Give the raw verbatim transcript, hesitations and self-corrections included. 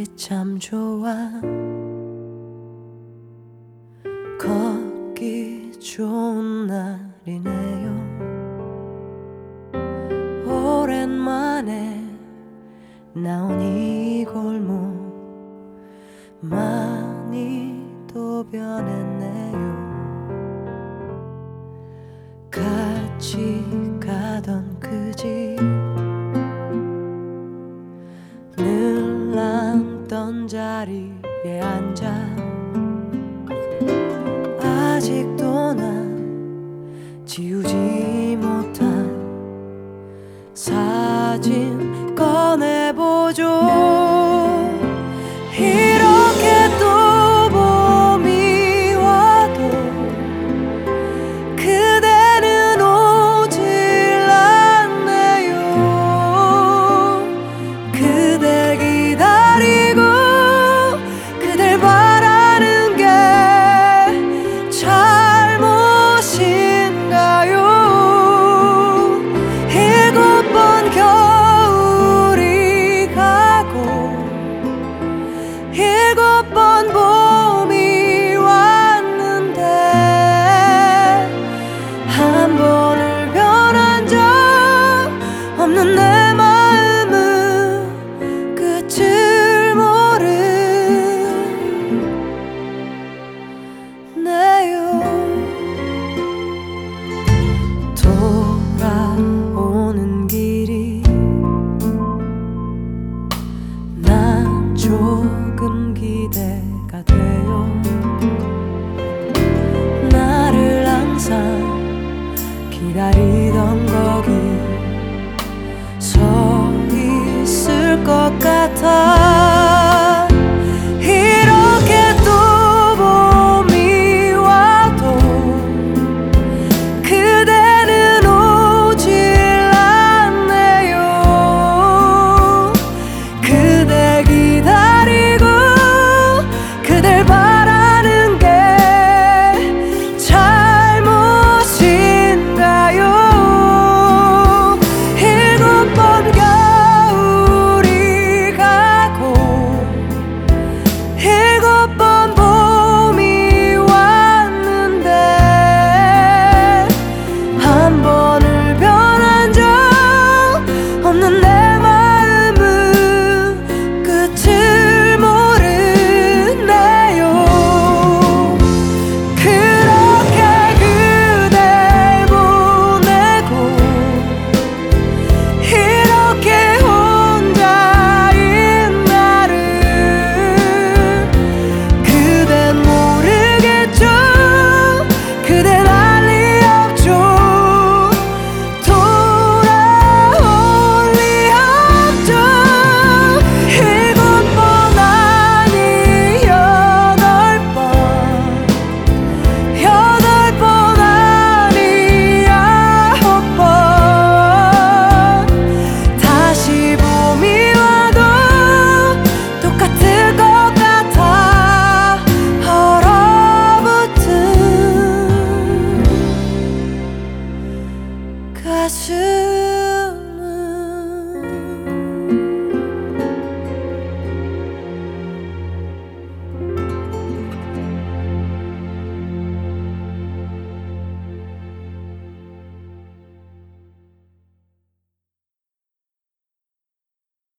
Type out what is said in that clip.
참 좋아. 걷기 좋은 날이네요. 오랜만에 나온 이 골목 많이 또 변했네요. 같이 가던 그 집 늘 앉던 자리에 앉아 아직도 난 지우지 못한 사진 꺼내보죠. 이렇게 또 봄이 와도 그대는 오질 않네요. 그댈 기다리고 그댈 바라는 게 잘못인가요? 일곱 번 겨울이 가고 일곱 번 봄이 왔는데 한 번을 변한 적 없는 내 마음은 끝을 모르네요. 돌아오는 길이 난 조금 기대가 돼요. 나를 항상 기다리던